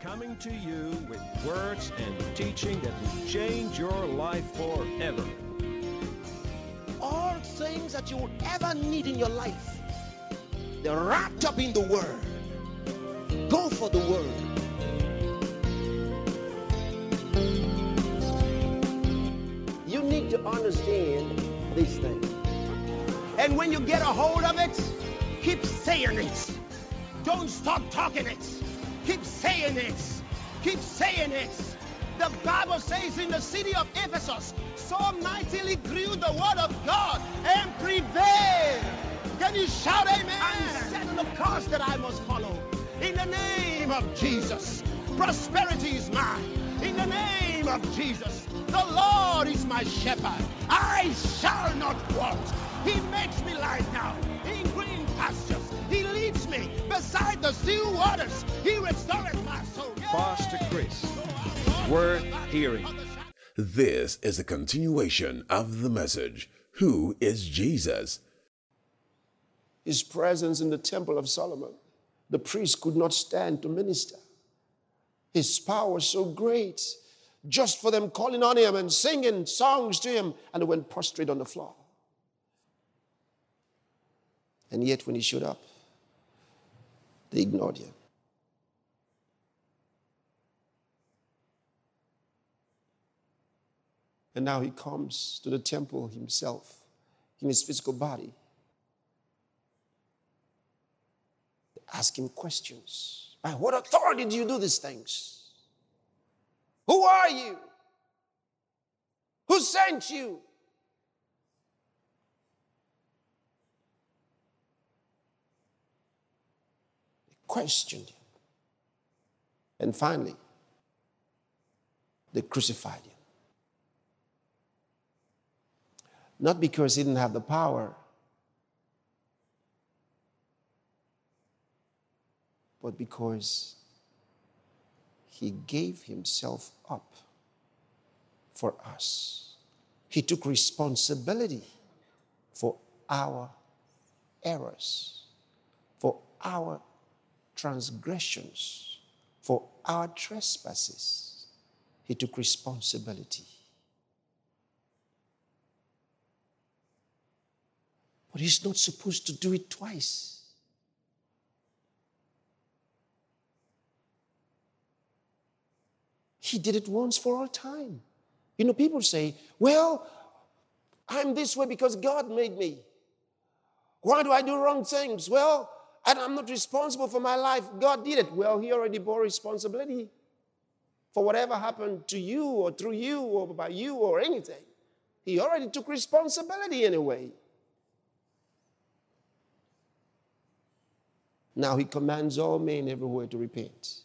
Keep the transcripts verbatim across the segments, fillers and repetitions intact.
coming to you with words and teaching that will change your life forever. All things that you will ever need in your life, they're wrapped up in the Word. Go for the Word. You need to understand these things. And when you get a hold of it, keep saying it. Don't stop talking it. Keep saying it. Keep saying it. The Bible says in the city of Ephesus, so mightily grew the word of God and prevailed. Can you shout amen? I'm setting the course that I must follow. In the name of Jesus, prosperity is mine. In the name of Jesus, the Lord is my shepherd. I shall not want. He makes me lie down in green pastures. He leads me beside the still waters. He restores my soul. Pastor Chris, worth hearing. This is a continuation of the message. Who is Jesus? His presence in the temple of Solomon, the priest could not stand to minister. His power was so great, just for them calling on him and singing songs to him, and they went prostrate on the floor. And yet when he showed up, they ignored him. And now he comes to the temple himself in his physical body. They ask him questions. By what authority do you do these things? Who are you? Who sent you? They questioned him. And finally, they crucified him. Not because he didn't have the power, but because he gave himself up for us. He took responsibility for our errors, for our transgressions, for our trespasses. He took responsibility. But he's not supposed to do it twice. He did it once for all time. You know, people say, well, I'm this way because God made me. Why do I do wrong things? Well, and I'm not responsible for my life. God did it. Well, he already bore responsibility for whatever happened to you or through you or by you or anything. He already took responsibility anyway. Now he commands all men everywhere to repent.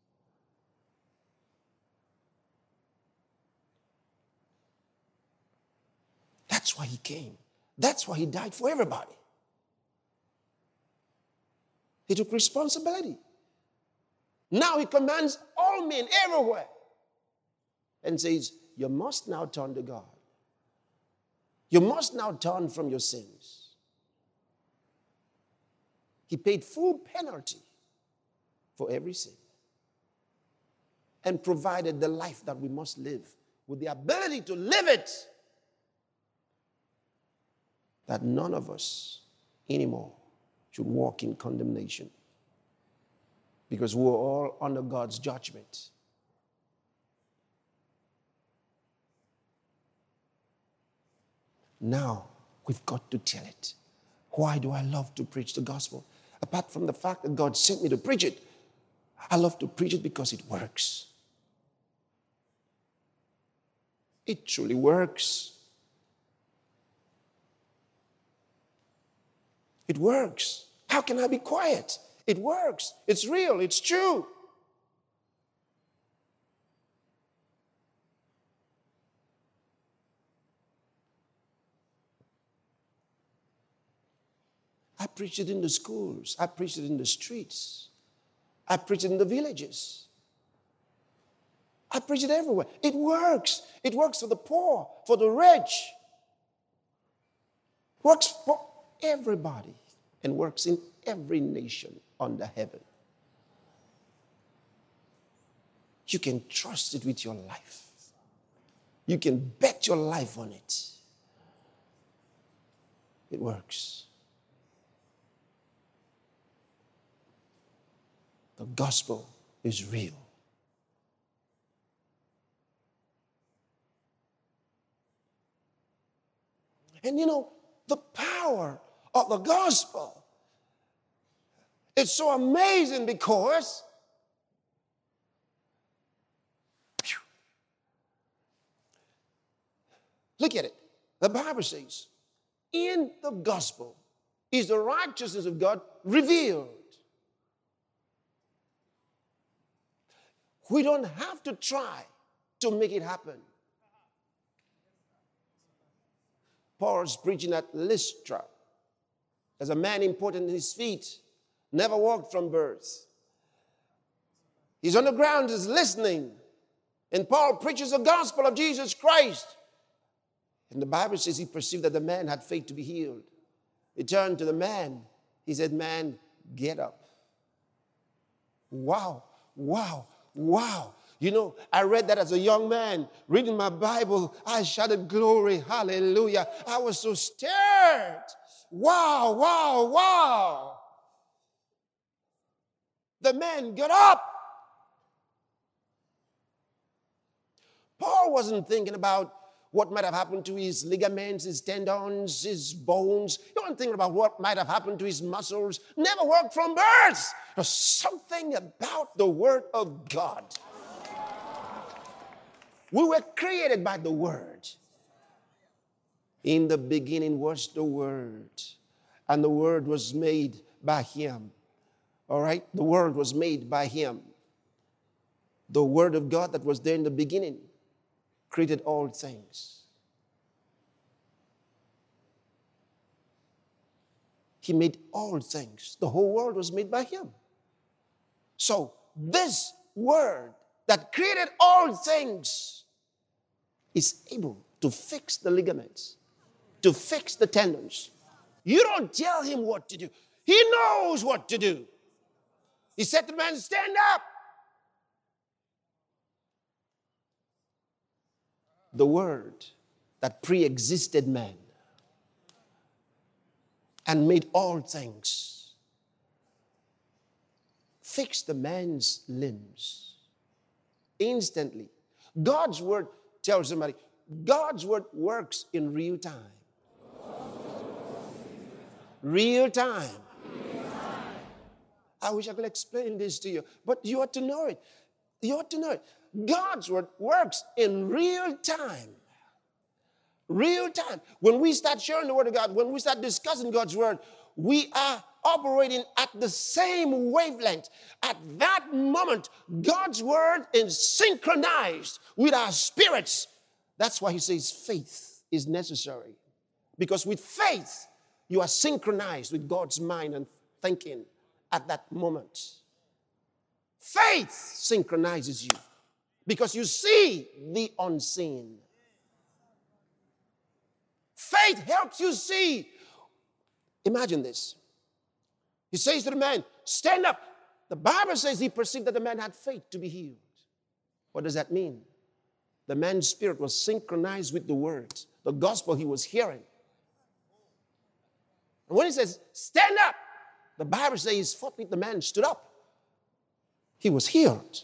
That's why he came. That's why he died for everybody. He took responsibility. Now he commands all men everywhere and says, you must now turn to God. You must now turn from your sins. He paid full penalty for every sin and provided the life that we must live with the ability to live it, that none of us anymore should walk in condemnation because we're all under God's judgment. Now, we've got to tell it. Why do I love to preach the gospel? Apart from the fact that God sent me to preach it, I love to preach it because it works. It truly works. It works. How can I be quiet? It works. It's real. It's true. I preach it in the schools. I preach it in the streets. I preach it in the villages. I preach it everywhere. It works. It works for the poor, for the rich. Works for everybody and works in every nation under heaven. you can trust it with your life. You can bet your life on it. It works. The gospel is real. And you know, the power of the gospel is so amazing because whew, look at it. The Bible says, in the gospel is the righteousness of God revealed. We don't have to try to make it happen. Paul's preaching at Lystra. There's a man important in his feet, never walked from birth. He's on the ground, he's listening. And Paul preaches the gospel of Jesus Christ. And the Bible says he perceived that the man had faith to be healed. He turned to the man. He said, man, get up. Wow, wow, wow. You know, I read that as a young man, reading my Bible. I shouted glory, hallelujah. I was so stirred. Wow, wow, wow. The man got up. Paul wasn't thinking about what might have happened to his ligaments, his tendons, his bones. He wasn't thinking about what might have happened to his muscles. Never worked from birth. There's something about the Word of God. We were created by the Word. In the beginning was the Word, and the Word was made by Him. All right? The Word was made by Him. The Word of God that was there in the beginning created all things. He made all things. The whole world was made by Him. So, this Word that created all things is able to fix the ligaments, to fix the tendons. You don't tell Him what to do. He knows what to do. He said to the man, stand up. The Word that pre-existed man and made all things fixed the man's limbs instantly. God's Word, tell somebody, God's Word works in real time. Real time. I wish I could explain this to you, but you ought to know it. You ought to know it. God's Word works in real time. Real time. When we start sharing the Word of God, when we start discussing God's Word, we are operating at the same wavelength. At that moment, God's Word is synchronized with our spirits. That's why He says faith is necessary. Because with faith, you are synchronized with God's mind and thinking at that moment. Faith synchronizes you because you see the unseen. Faith helps you see. Imagine this. He says to the man, stand up. The Bible says he perceived that the man had faith to be healed. What does that mean? The man's spirit was synchronized with the words, the gospel he was hearing. And when he says, stand up, the Bible says forthwith the man stood up. He was healed.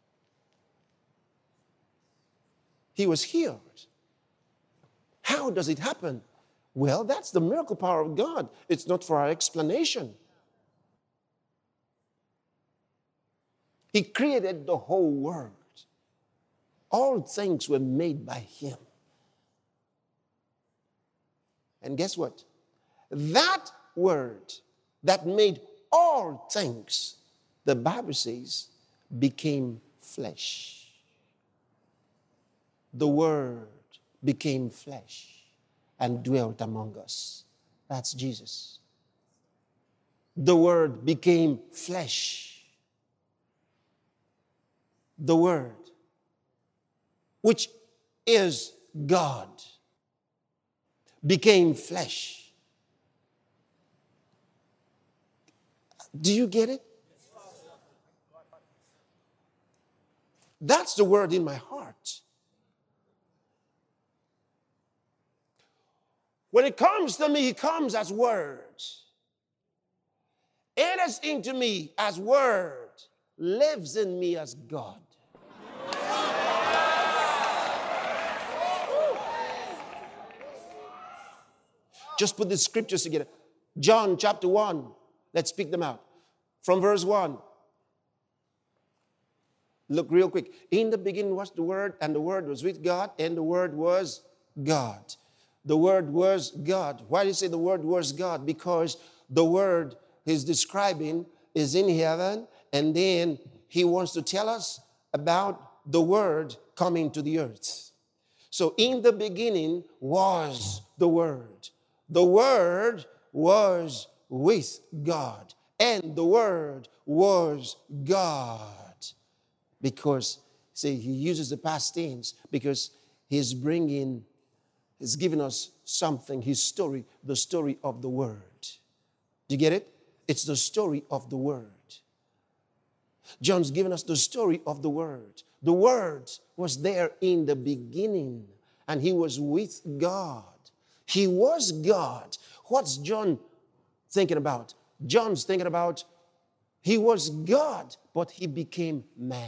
He was healed. How does it happen? Well, that's the miracle power of God. It's not for our explanation. He created the whole world. All things were made by Him. And guess what? That Word that made all things, the Bible says, became flesh. The Word became flesh and dwelt among us. That's Jesus. The Word became flesh. The Word, which is God, became flesh. Do you get it? That's the word in my heart. When it comes to me, it comes as words. Enters into me as word, lives in me as God. Just put the scriptures together. John chapter one. Let's speak them out. From verse one. Look real quick. In the beginning was the Word, and the Word was with God, and the Word was God. The Word was God. Why do you say the Word was God? Because the Word he's describing is in heaven, and then he wants to tell us about the Word coming to the earth. So in the beginning was the Word. The Word was with God, and the Word was God. Because, see, he uses the past tense because he's bringing, he's giving us something, his story, the story of the Word. Do you get it? It's the story of the Word. John's giving us the story of the Word. The Word was there in the beginning, and he was with God. He was God. What's John thinking about? John's thinking about he was God, but he became man.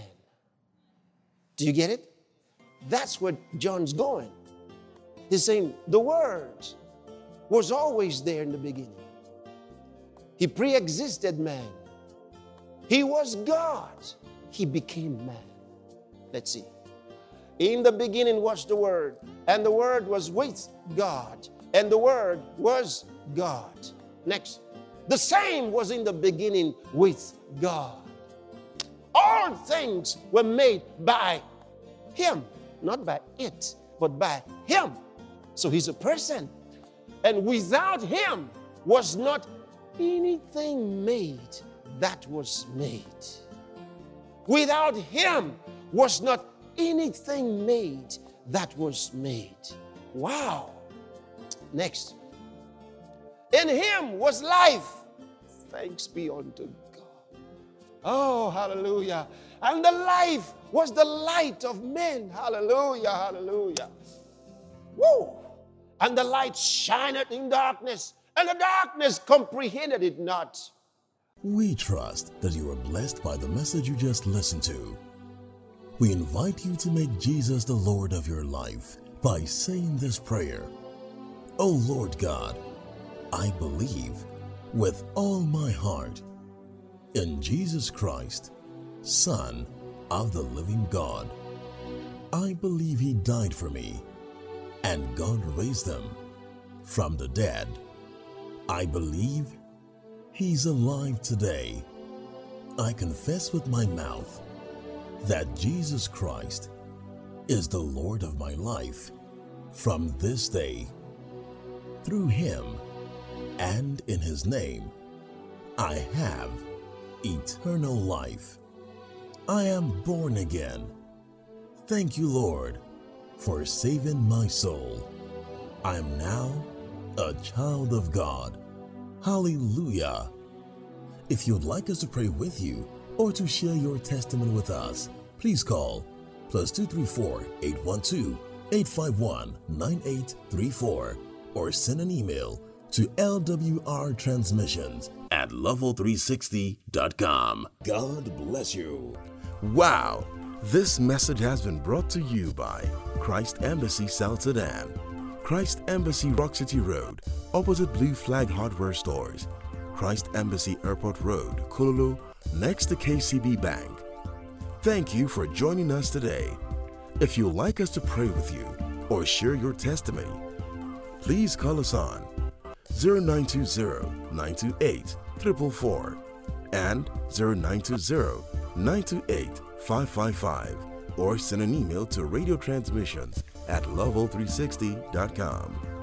Do you get it? That's where John's going. He's saying the Word was always there in the beginning. He pre-existed man. He was God. He became man. Let's see. In the beginning was the Word, and the Word was with God, and the Word was God. Next. The same was in the beginning with God. All things were made by him, not by it, but by him. So he's a person. And without him was not anything made that was made. Without him was not anything made that was made. Wow. Next. In him was life. Thanks be unto God. Oh, hallelujah. And the life was the light of men. Hallelujah, hallelujah. Woo! And the light shineth in darkness, and the darkness comprehended it not. We trust that you are blessed by the message you just listened to. We invite you to make Jesus the Lord of your life by saying this prayer. Oh Lord God, I believe with all my heart in Jesus Christ, Son of the living God. I believe he died for me, and God raised him from the dead. I believe he's alive today. I confess with my mouth that Jesus Christ is the Lord of my life from this day. Through him and in his name, I have eternal life. I am born again. Thank you, Lord, for saving my soul. I am now a child of God. Hallelujah. If you'd like us to pray with you or to share your testimony with us, please call plus two three four, eight one two, eight five one, nine eight three four or send an email to L W R transmissions at level three sixty dot com. God bless you. Wow! This message has been brought to you by Christ Embassy South Sudan, Christ Embassy Rock City Road, opposite Blue Flag Hardware Stores, Christ Embassy Airport Road, Kululu, next to K C B Bank. Thank you for joining us today. If you'd like us to pray with you or share your testimony, please call us on zero nine two zero, nine two eight, four four four and zero nine two zero, nine two eight, five five five or send an email to radio transmissions at level three sixty dot com.